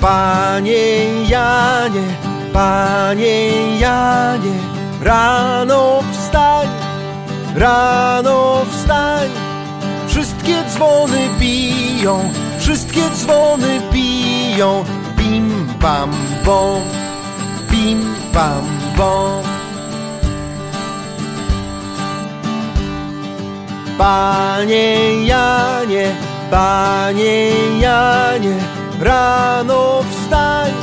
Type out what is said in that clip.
Panie Janie, Panie Janie, rano wstań, rano wstań. Wszystkie dzwony biją, wszystkie dzwony biją. Bim bam bom, bim bam bom. Panie Janie, Panie Janie, rano wstań.